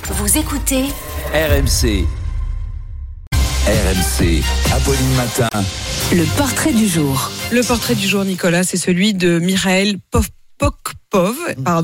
Vous écoutez RMC. RMC, Apolline Matin. le portrait du jour. Le portrait du jour, Nicolas, c'est celui de Mikhail Pokpov,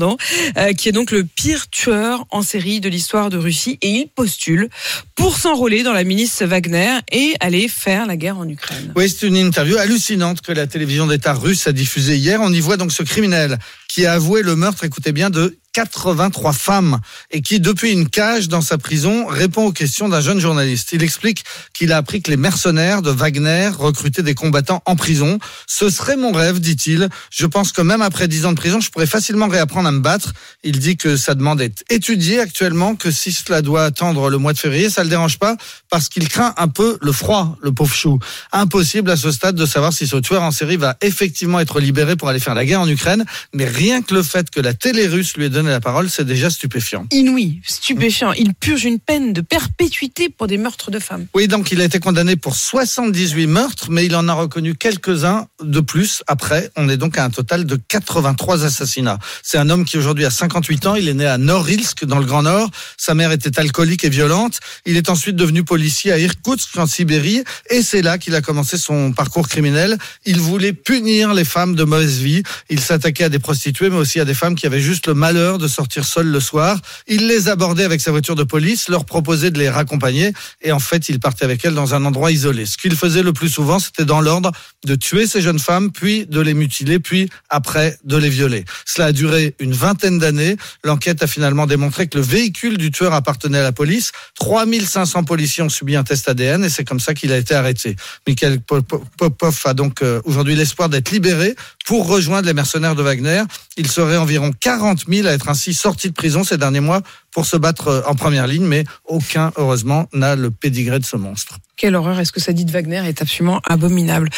qui est donc le pire tueur en série de l'histoire de Russie, et il postule pour s'enrôler dans la milice Wagner et aller faire la guerre en Ukraine. Oui, c'est une interview hallucinante que la télévision d'État russe a diffusée hier. On y voit donc ce criminel qui a avoué le meurtre, écoutez bien, de 83 femmes et qui, depuis une cage dans sa prison, répond aux questions d'un jeune journaliste. Il explique qu'il a appris que les mercenaires de Wagner recrutaient des combattants en prison. Ce serait mon rêve, dit-il. Je pense que même après 10 ans de prison, je pourrais facilement réapprendre à me battre. Il dit que sa demande est étudiée actuellement, que si cela doit attendre le mois de février, ça le dérange pas parce qu'il craint un peu le froid, le pauvre chou. Impossible à ce stade de savoir si ce tueur en série va effectivement être libéré pour aller faire la guerre en Ukraine, mais rien que le fait que la télé russe lui ait donné la parole, c'est déjà stupéfiant. Inouï, stupéfiant. Il purge une peine de perpétuité pour des meurtres de femmes. Oui, donc il a été condamné pour 78 meurtres, mais il en a reconnu quelques-uns de plus après. On est donc à un total de 83 assassinats. C'est un homme qui aujourd'hui a 58 ans. Il est né à Norilsk, dans le Grand Nord. Sa mère était alcoolique et violente. Il est ensuite devenu policier à Irkoutsk, en Sibérie. Et c'est là qu'il a commencé son parcours criminel. Il voulait punir les femmes de mauvaise vie. Il s'attaquait à des prostituées, mais aussi à des femmes qui avaient juste le malheur de sortir seules le soir. Il les abordait avec sa voiture de police, leur proposait de les raccompagner. Et en fait, il partait avec elles dans un endroit isolé. Ce qu'il faisait le plus souvent, c'était dans l'ordre de tuer ces jeunes femmes, puis de les mutiler, puis après de les violer. Cela a duré une vingtaine d'années. L'enquête a finalement démontré que le véhicule du tueur appartenait à la police. 3500 policiers ont subi un test ADN et c'est comme ça qu'il a été arrêté. Mikhail Popov a donc aujourd'hui l'espoir d'être libéré pour rejoindre les mercenaires de Wagner. Il serait environ 40 000 à être ainsi sortis de prison ces derniers mois pour se battre en première ligne, mais aucun, heureusement, n'a le pédigré de ce monstre. Quelle horreur, est-ce que ça dit de Wagner est absolument abominable.